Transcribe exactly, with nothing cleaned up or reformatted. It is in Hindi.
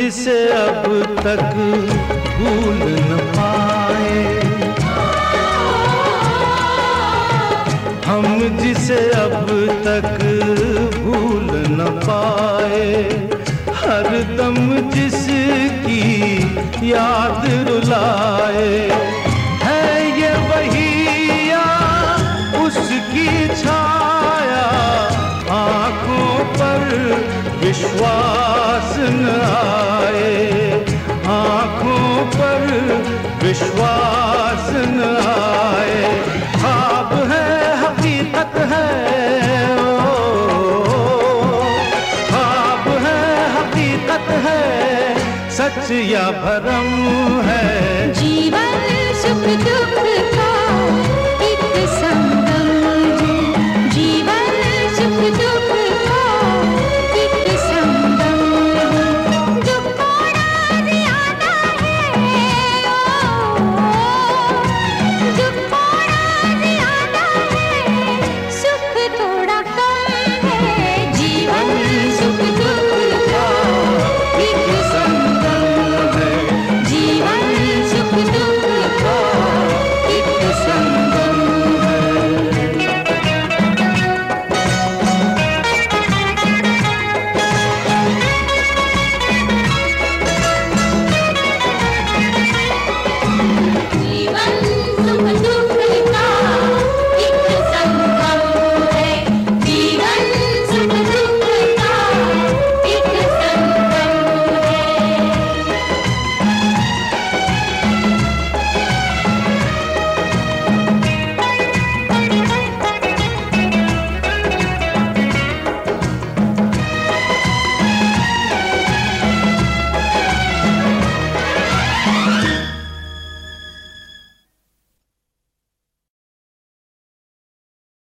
जिसे अब तक भूल न पाए, हम जिसे अब तक भूल न पाए, हर दम जिसकी याद रुलाए। है ये वही या उसकी छाया, आँखों पर विश्वास न आए, आँखों पर विश्वास न आए। ख्वाब है हकीकत है, ओ ख्वाब है हकीकत है, सच या भरम है। जीवन सुख दुख का एक संगम है, जीवन सुख दुख